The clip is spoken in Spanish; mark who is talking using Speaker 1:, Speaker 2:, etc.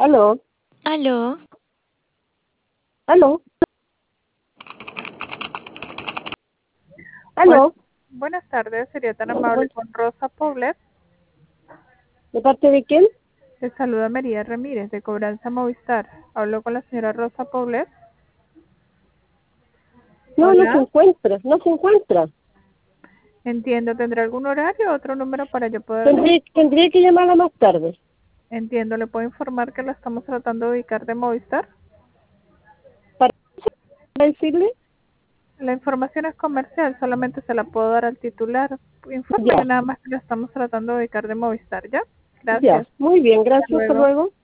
Speaker 1: Aló,
Speaker 2: Aló,
Speaker 1: aló,
Speaker 3: Hola,
Speaker 1: aló.
Speaker 3: buenas tardes, sería tan amable con Rosa Poblet.
Speaker 1: ¿De parte de quién?
Speaker 3: Le saluda María Ramírez de Cobranza Movistar. Hablo con la señora Rosa Poblet.
Speaker 1: No, no se
Speaker 3: Hola,
Speaker 1: encuentra, no se encuentra.
Speaker 3: entiendo, ¿tendrá algún horario o otro número para yo poder?
Speaker 1: Tendría que llamarla más tarde.
Speaker 3: Entiendo, ¿le puedo informar que la estamos tratando de ubicar de Movistar?
Speaker 1: ¿Para decirle?
Speaker 3: La información es comercial, solamente se la puedo dar al titular. Infórmele
Speaker 1: Ya,
Speaker 3: nada más que la estamos tratando de ubicar de Movistar, ¿ya?
Speaker 1: ya.
Speaker 3: Gracias.
Speaker 1: Muy bien,
Speaker 3: Hasta
Speaker 1: gracias, hasta
Speaker 3: luego.
Speaker 1: luego.